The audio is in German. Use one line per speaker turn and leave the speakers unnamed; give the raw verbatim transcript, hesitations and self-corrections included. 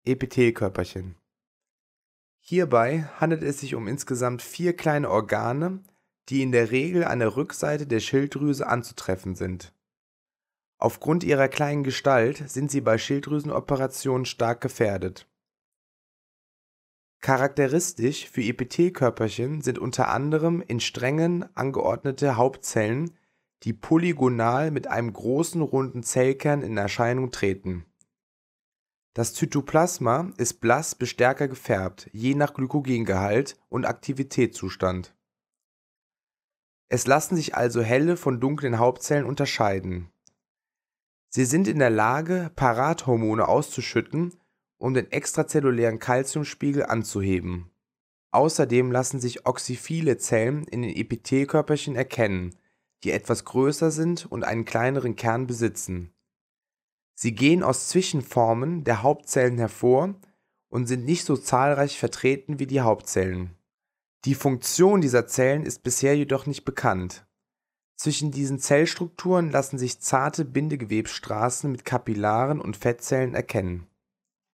Epithelkörperchen. Hierbei handelt es sich um insgesamt vier kleine Organe, die in der Regel an der Rückseite der Schilddrüse anzutreffen sind. Aufgrund ihrer kleinen Gestalt sind sie bei Schilddrüsenoperationen stark gefährdet. Charakteristisch für Epithelkörperchen sind unter anderem in Strängen angeordnete Hauptzellen, die polygonal mit einem großen runden Zellkern in Erscheinung treten. Das Zytoplasma ist blass bis stärker gefärbt, je nach Glykogengehalt und Aktivitätszustand. Es lassen sich also helle von dunklen Hauptzellen unterscheiden. Sie sind in der Lage, Parathormone auszuschütten, um den extrazellulären Calciumspiegel anzuheben. Außerdem lassen sich oxyphile Zellen in den Epithelkörperchen erkennen, die etwas größer sind und einen kleineren Kern besitzen. Sie gehen aus Zwischenformen der Hauptzellen hervor und sind nicht so zahlreich vertreten wie die Hauptzellen. Die Funktion dieser Zellen ist bisher jedoch nicht bekannt. Zwischen diesen Zellstrukturen lassen sich zarte Bindegewebsstraßen mit Kapillaren und Fettzellen erkennen.